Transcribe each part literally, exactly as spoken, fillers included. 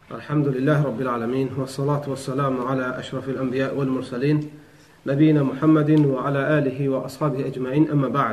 Elhamdülillahi Rabbil alemin ve salatu ve selamu ala eşrafil enbiya vel mursalin nebiyina Muhammedin ve ala alihi ve ashabihi ecmain emme ba'd.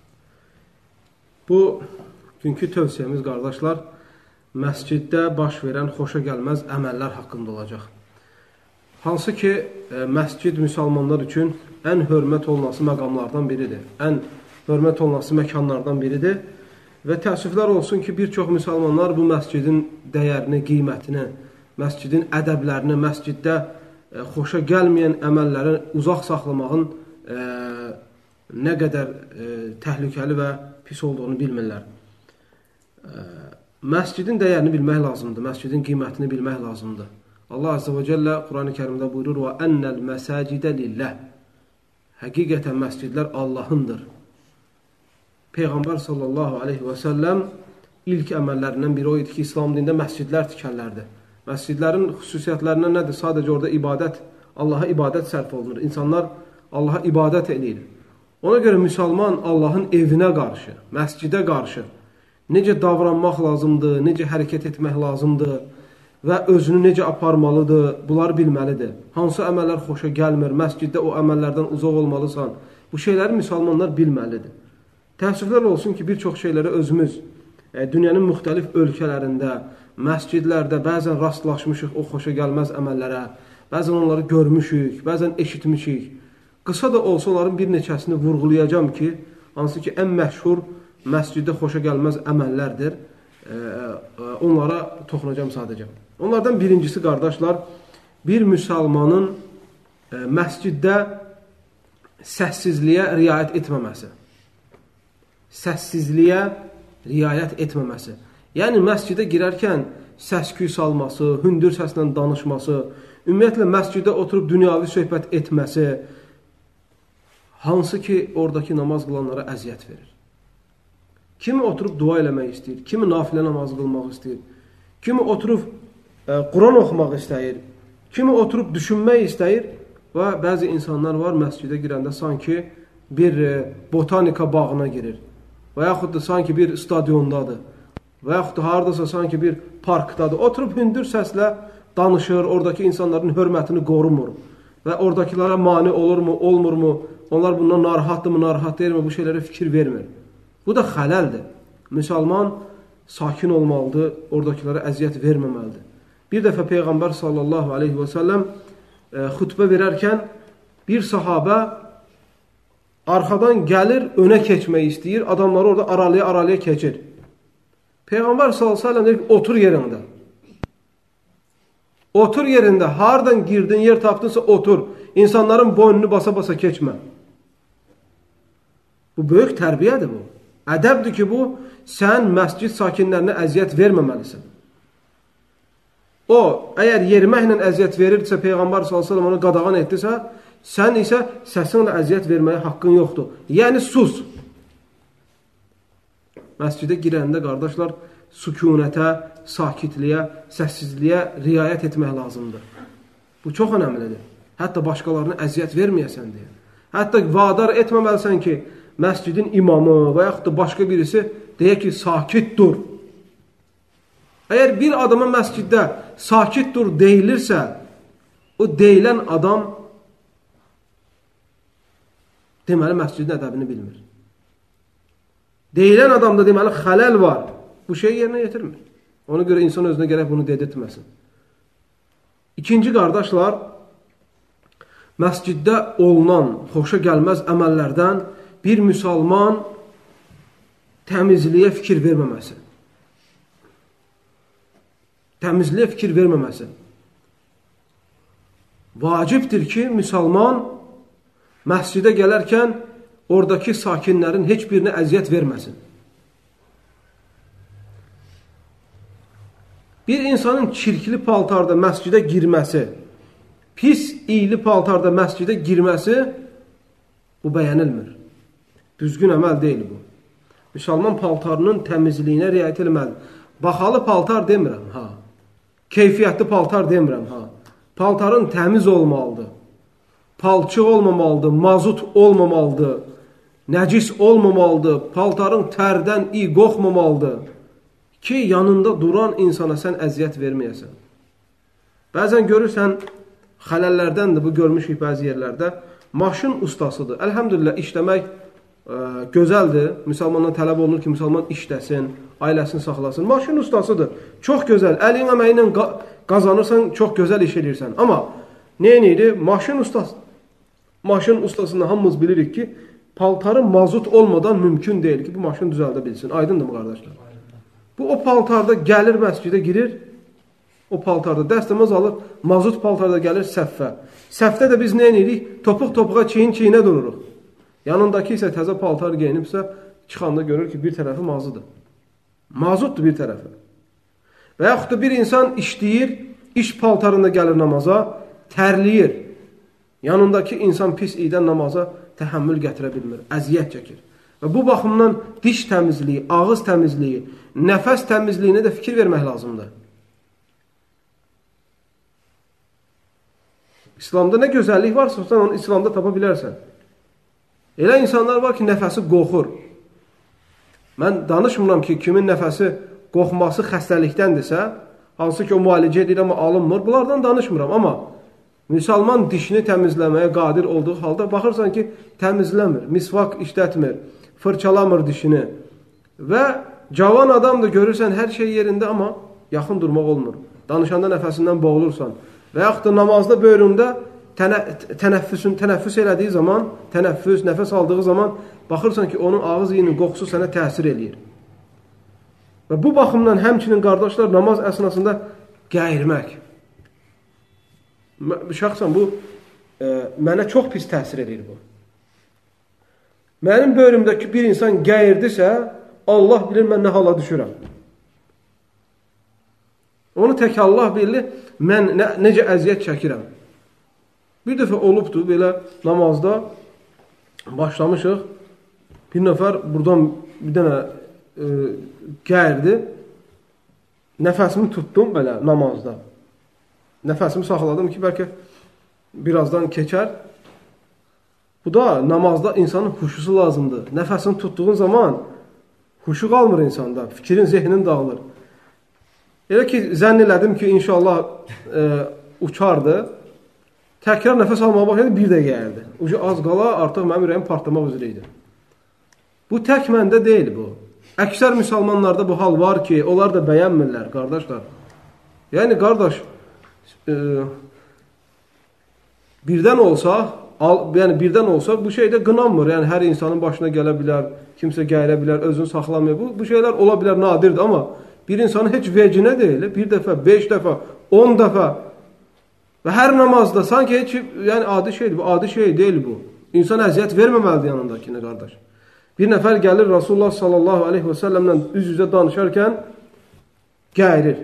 Bu günkü tövsiyemiz qardaşlar məsciddə baş verən xoşa gəlməz əməllər haqqında olacaq. Hansı ki məscid müsəlmanlar üçün ən hörmət olunası məqamlardan biridir. Ən hörmət olunası məkanlardan biridir. Və təəssüflər olsun ki, bir çox müsəlmanlar bu məscidin dəyərini, qiymətini, məscidin ədəblərini, məsciddə e, xoşa gəlməyən əməlləri uzaq saxlamağın e, nə qədər e, təhlükəli və pis olduğunu bilmirlər. E, məscidin dəyərini bilmək lazımdır, məscidin qiymətini bilmək lazımdır. Allah Azze və Cəllə Quran-ı Kərimdə buyurur: "Və ennel məsəcidə lillah." Həqiqətən məscidlər Allahındır. Peyğəmbər sallallahu aleyhi və səlləm ilk əməllərindən biri o idi ki, İslam dində məscidlər tikərlərdi. Məscidlərin xüsusiyyətlərindən nədir? Sadəcə orada ibadət, Allaha ibadət sərf olunur. İnsanlar Allaha ibadət edir. Ona görə müsəlman Allahın evinə qarşı, məscidə qarşı necə davranmaq lazımdır, necə hərəkət etmək lazımdır və özünü necə aparmalıdır, bunları bilməlidir. Hansı əməllər xoşa gəlmir, məsciddə o əməllərdən uzaq olmalısan, bu şeyləri müsəlmanlar bilməlidir. Təəssüflər olsun ki, bir çox şeyləri özümüz e, dünyanın müxtəlif ölkələrində, məscidlərdə bəzən rastlaşmışıq o xoşa gəlməz əməllərə, bəzən onları görmüşük, bəzən eşitmişik. Qısa da olsa onların bir neçəsini vurğulayacağım ki, hansı ki, ən məşhur məsciddə xoşa gəlməz əməllərdir. E, e, onlara toxunacağım sadəcə. Onlardan birincisi, qardaşlar, bir müsəlmanın e, məsciddə səssizliyə riayət etməməsi. Səssizliyə riayət etməməsi. Yəni, məscidə girərkən səs-küy salması, hündür səslə danışması, ümumiyyətlə məscidə oturub dünyavi söhbət etməsi, hansı ki, oradakı namaz qılanlara əziyyət verir. Kimi oturub dua eləmək istəyir, kimi nafilə namaz qılmaq istəyir, kimi oturub e, Quran oxumaq istəyir, kimi oturub düşünmək istəyir və bəzi insanlar var, məscidə girəndə sanki bir e, botanika bağına girir. Və yaxud da sanki bir stadiondadır. Və yaxud da haradasa sanki bir parkdadır. Oturub hündür səslə danışır, oradakı insanların hörmətini qorumur. Və oradakilara mane olurmu, olmurmu, onlar bundan narahatdırmı, narahat deyilmi, bu şeylərə fikir vermir. Bu da xələldir. Müsəlman sakin olmalıdır, oradakilara əziyyət verməməlidir. Bir dəfə Peyğəmbər sallallahu aleyhi və səlləm e, xütbə verərkən bir sahabə arxadan gəlir, önə keçmək istəyir, adamları orada aralaya-aralaya keçir. Peyğəmbər sallallahu aleyhi və səlləm deyir ki, otur yerində. Otur yerində, hardan girdin, yer tapdınsa otur. İnsanların boynunu basa-basa keçmə. Bu böyük tərbiyədir bu. Ədəbdir ki, bu, sən məscid sakinlərinə əziyyət verməməlisin. O, əgər yeriməklə əziyyət verirsə, Peyğəmbər sallallahu aleyhi və səlləm onu qadağan etdirsə, sən isə səsinlə əziyyət verməyə haqqın yoxdur. Yəni, sus. Məscidə girəndə, qardaşlar, sükunətə, sakitliyə, səssizliyə riayət etmək lazımdır. Bu çox önəmlidir. Hətta başqalarına əziyyət verməyəsən deyə. Hətta vadar etməməlisən ki, məscidin imamı və yaxud da başqa birisi deyə ki, sakit dur. Əgər bir adama məsciddə sakit dur deyilirsə, o deyilən adam deməli, məscidin ədəbini bilmir. Deyilən adamda deməli, xələl var. Bu şey yerinə yetirmir. Ona görə insan özünə gərək bunu dedirtməsin. İkinci, qardaşlar, məsciddə olunan xoşa gəlməz əməllərdən bir müsəlman təmizliyə fikir verməməsi. Təmizliyə fikir verməməsi. Vacibdir ki, müsəlman məscidə gələrkən oradakı sakinlərin heç birinə əziyyət verməsin. Bir insanın çirkli paltarda məscidə girməsi, pis, iyili paltarda məscidə girməsi, bu bəyənilmir. Düzgün əməl deyil bu. Müsəlman paltarının təmizliyinə riayət etməlidir. Baxalı paltar demirəm, ha. Keyfiyyətli paltar demirəm, ha. Paltarın təmiz olmalıdır. Palçıq olmamalıdır, mazut olmamalıdır, nəcis olmamalıdır, paltarın tərdən iyi qoxmamalıdır ki, yanında duran insana sən əziyyət verməyəsən. Bəzən görürsən, xələllərdəndir, bu görmüşük bəzi yerlərdə, maşın ustasıdır. Əlhəmdülillah, işləmək ə, gözəldir. Müsəlmandan tələb olunur ki, müsəlman işləsin, ailəsini saxlasın. Maşın ustasıdır. Çox gözəl. Əlin əməyi ilə qa qazanırsan, çox gözəl iş edirsən. Amma nə edir? Maşın ustası. Maşın ustasını hamımız bilirik ki, paltarı mazut olmadan mümkün deyil ki, bu maşın düzəldə bilsin. Aydındır mı, qardaşlar? Bu, o paltarda gəlir, məscidə girir, o paltarda dəstəmaz alır, mazut paltarda gəlir səffə. Səffdə də biz nə edirik? Topuq-topuğa, çiyin-çiyinə dururuq. Yanındakı isə təzə paltar geyinibsə, çıxanda görür ki, bir tərəfi mazıdır. Mazutdur bir tərəfi. Və yaxud da bir insan işləyir, iş paltarında gəlir namaza, tərləyir. Yanındakı insan pis idən namaza təhəmmül gətirə bilmir, əziyyət çəkir. Və bu baxımdan diş təmizliyi, ağız təmizliyi, nəfəs təmizliyinə də fikir vermək lazımdır. İslamda nə gözəllik varsa, sən onu İslamda tapa bilərsən. Elə insanlar var ki, nəfəsi qoxur. Mən danışmıram ki, kimin nəfəsi qoxması xəstəlikdəndirsə, hansı ki, o müalicə edir, amma alınmır. Bunlardan danışmıram, amma müsəlman dişini təmizləməyə qadir olduğu halda baxırsan ki, təmizləmir, misvak işlətmir, fırçalamır dişini və cavan adam da görürsən hər şey yerində, amma yaxın durmaq olmur. Danışanda nəfəsindən boğulursan və yaxud da namazda böyründə tənə, tənəffüsün, tənəffüs elədiyi zaman, tənəffüs, nəfəs aldığı zaman baxırsan ki, onun ağız iyinin qoxusu sənə təsir eləyir. Və bu baxımdan həmçinin qardaşlar namaz əsnasında gəyirmək. Şəxsən bu e, mənə çox pis təsir edir bu. Mənim bölümdəki bir insan gəyirdisə, Allah bilir mən nə hala düşürəm. Onu tək Allah bilir, mən nə, necə əziyyət çəkirəm. Bir dəfə olubdur belə namazda başlamışıq. Bir nəfər buradan bir dənə e, gəyirdi. Nəfəsimi tutdum belə namazda. Nəfəsimi saxladım ki, bəlkə birazdan keçər. Bu da namazda insanın huşusu lazımdır. Nəfəsini tutduğun zaman huşu qalmır insanda. Fikrin, zehnin dağılır. Elə ki, zənn elədim ki, inşallah e, uçardı. Təkrar nəfəs almağa başladı, bir də gəldi. Ucu az qala, artıq mənim ürəyim partlamaq üzrə idi. Bu tək məndə deyil bu. Əksər müsəlmanlarda bu hal var ki, onlar da bəyənmirlər, qardaşlar. Yəni, qardaş, e, birdən olsa, al, yəni birdən olsa, bu şey də qınanmır. Yəni, hər insanın başına gələ bilər, kimsə gələ bilər, özünü saxlamıyor. Bu, bu şeylər ola bilər, nadirdir, amma bir insanın heç vecinə deyil, bir dəfə, beş dəfə, on dəfə və hər namazda sanki heç, yəni adi şeydir, bu adi şey deyil bu. İnsan əziyyət verməməlidir yanındakini, qardaş. Bir nəfər gəlir Rasulullah sallallahu aleyhi və səlləmlə üz-üzə danışarkən gəyirir.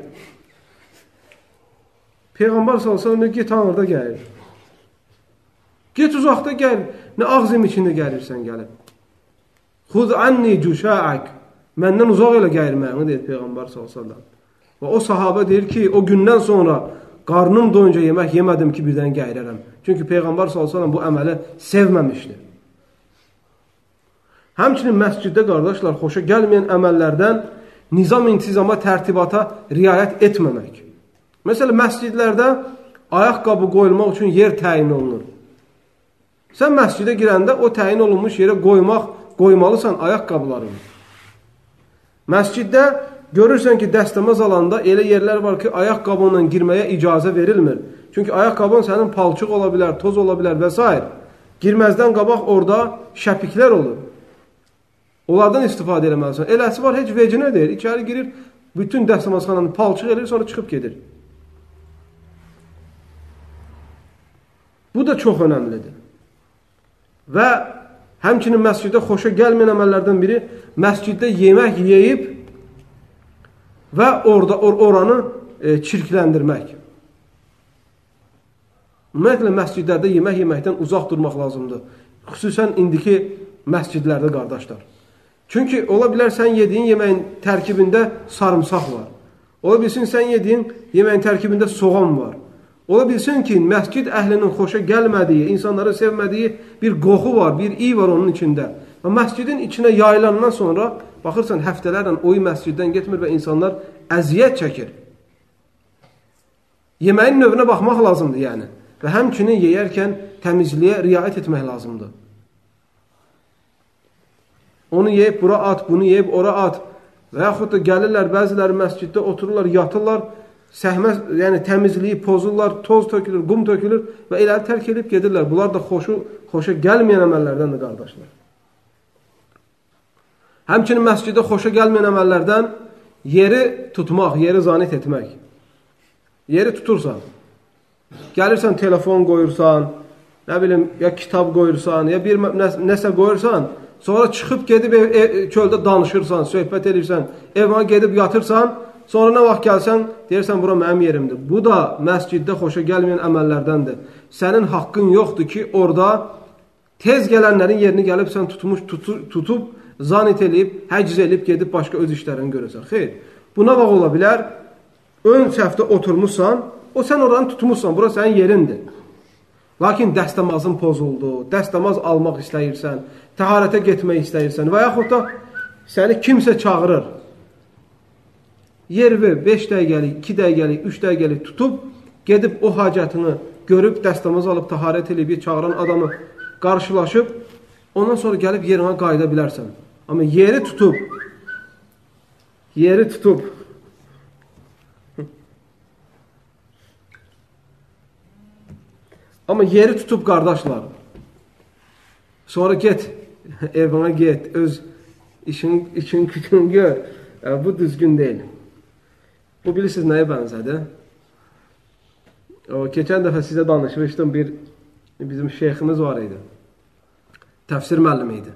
Peyğəmbər sallallahu aleyhi və səlləm get anırda gəlir. Get uzaqda gəl. Nə ağzım içində gəlirsən gəlib. Xuz anni cuşa'ak. Məndən uzaq elə gəyirməyini deyir Peyğəmbər sallallahu aleyhi və səlləm. Və o sahabə deyir ki, o gündən sonra qarnım doyunca yemək yemədim ki, birdən gəyirərəm. Çünki Peyğəmbər sallallahu aleyhi və səlləm bu əməli sevməmişdir. Həmçinin məsciddə, qardaşlar, xoşa gəlməyən əməllərdən nizam-intizama, tərtibata riayət etməmək. Məsələn, məscidlərdə ayaqqabı qoyulmaq üçün yer təyin olunur. Sən məscidə girəndə o təyin olunmuş yerə qoymaq, qoymalısan ayaqqabılarını. Məsciddə görürsən ki, dəstəmaz alanda elə yerlər var ki, ayaqqabınla girməyə icazə verilmir. Çünki ayaqqabın sənin palçıq ola bilər, toz ola bilər və s. Girməzdən qabaq orada şəpiklər olur. Onlardan istifadə eləməlisən. Eləsi var, heç vecinə deyil. İçəri girir, bütün dəstəmazxananı palçıq edir, sonra çıxıb gedir. Bu da çox önəmlidir. Və həmçinin məsciddə xoşa gəlməyən əməllərdən biri, məsciddə yemək yeyib və orada or oranı e, çirkləndirmək. Ümumiyyətlə, məscidlərdə yemək yeməkdən uzaq durmaq lazımdır. Xüsusən indiki məscidlərdə, qardaşlar. Çünki ola bilər sən yediyin yeməyin tərkibində sarımsaq var. Ola bilsin sən yediyin yeməyin tərkibində soğan var. Ola bilsin ki, məscid əhlinin xoşa gəlmədiyi, insanları sevmədiyi bir qoxu var, bir iy var onun içində. Və məscidin içinə yayılandan sonra baxırsan həftələrlə o məsciddən getmir və insanlar əziyyət çəkir. Yeməyin növünə baxmaq lazımdır yəni. Və həmçinin yeyərkən təmizliyə riayət etmək lazımdır. Onu yeyib bura at, bunu yeyib ora at. Və yaxud da gəlirlər, bəziləri məsciddə otururlar, yatırlar, səhmə, yəni təmizliyi pozurlar, toz tökülür, qum tökülür və elələri tərk edib gedirlər. Bunlar da xoşu, xoşa gəlməyən əməllərdəndir, qardaşlar. Həmçinin məsciddə xoşa gəlməyən əməllərdən yeri tutmaq, yeri zanit etmək. Yeri tutursan, gəlirsən, telefon qoyursan, nə bilim, ya kitab qoyursan, ya bir nə, nəsə qoyursan, sonra çıxıb gedib ev, ev, çöldə danışırsan, söhbət edirsən, evə gedib yatırsan, sonra nə vaxt gəlsən, deyirsən, bura mənim yerimdir. Bu da məsciddə xoşa gəlməyən əməllərdəndir. Sənin haqqın yoxdur ki, orada tez gələnlərin yerini gəlib sən tutmuş, tutu, tutub, zanit eləyib, həciz eləyib, gedib başqa öz işlərini görürsən. Xeyr, buna vaxt ola bilər, ön səhvdə oturmuşsan, o sən oranı tutmuşsan, bura sənin yerindir. Lakin dəstəmazın pozuldu, dəstəmaz almaq istəyirsən, təharətə getmək istəyirsən və yaxud da səni kimsə çağırır. Yervi beş dəqiqəlik, iki dəqiqəlik, üç dəqiqəlik tutub, gedib o hacətini görüb, dəstəmaz alıb, təharət eləyib, çağıran adamı qarşılaşıb, ondan sonra gəlib yerinə qayıda bilərsən. Amma yeri tutub, yeri tutub, amma yeri tutub, qardaşlar, sonra get, evına get, öz işin, işin gücünü gör. E, bu düzgün deyil. Bu bilirsiniz nəyə bənzədir? O, keçən dəfə sizə danışmışdım, bir bizim şeyximiz var idi. Təfsir müəllimi idi.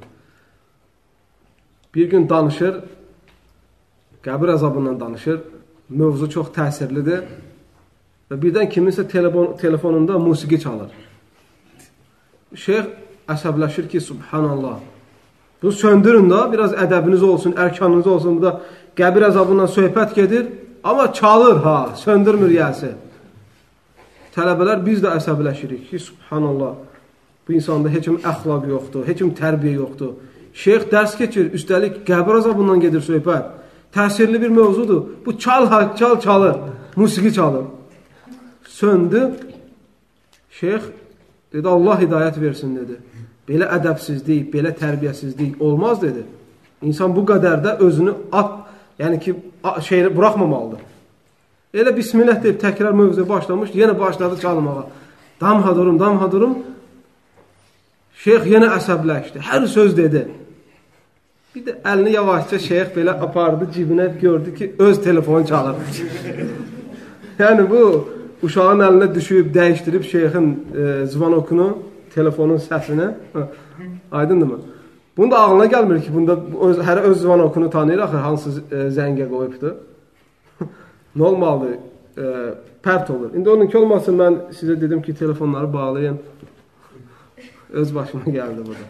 Bir gün danışır, qəbir əzabından danışır, mövzu çox təsirlidir və birdən kiminsə telefon, telefonunda musiqi çalır. Şeyx əsəbləşir ki, subhanallah, bunu söndürün da, biraz ədəbiniz olsun, ərkanınız olsun, bu da qəbir əzabından söhbət gedir, amma çalır, ha, söndürmür yəsi. Tələbələr biz də əsəbləşirik ki, subhanallah, bu insanda heç kim əxlaq yoxdur, heç kim tərbiyə yoxdur. Şeyx dərs keçir, üstəlik qəbir əzabından gedir söhbət. Təsirli bir mövzudur. Bu çal, çal, çalır, musiqi çalır. Söndü, şeyx dedi, Allah hidayət versin, dedi. Belə ədəbsizlik, belə tərbiyəsizlik olmaz, dedi. İnsan bu qədər də özünü at, yəni ki, şeyini buraxmamalıdır. Elə bismillah deyib, təkrar mövzuya başlamış, yenə başladı çalmağa. Damha durum, damha durum. Şeyx yenə əsəbləşdi, hər söz dedi. Bir də əlini yavaşca şeyx belə apardı, cibinə gördü ki, öz telefonu çalır. Yəni bu, uşağın əlinə düşüb, dəyişdirib şeyxin e, zvanokunu, telefonun səsini. Aydındır mı? Bunun da ağlına gəlmir ki, bunda öz, hər öz zvanokunu tanıyır, axı, hansı e, zəngə qoyubdur. Nə olmalıdır? E, pərt olur. İndi onunki olmasın, mən sizə dedim ki, telefonları bağlayın. Öz başıma gəldi burada.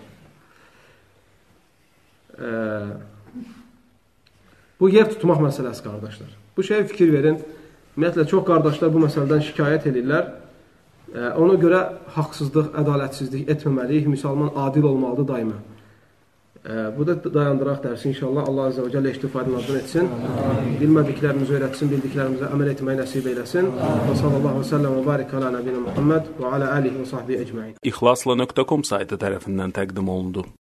E, bu yer tutmaq məsələsi, qardaşlar. Bu şeyə fikir verin. Ümumiyyətlə, çox qardaşlar bu məsələdən şikayət edirlər. E, ona görə haqsızlıq, ədalətsizlik etməməliyik. Müsəlman adil olmalıdır daima. E, bu da dayandıraq dərsi inşallah. Allah Azze ve Celle iştifadını etsin. Bilmədiklərimizi öyrətsin, bildiklərimizə əməl etməyi nəsib eyləsin. Və sallallahu aleyhi ve sellem və barik alə nəbinə Muhammed və alə alihi və sahbihi ecmain. İxlasla nöqtə com saytı tərəfindən təqdim olundu.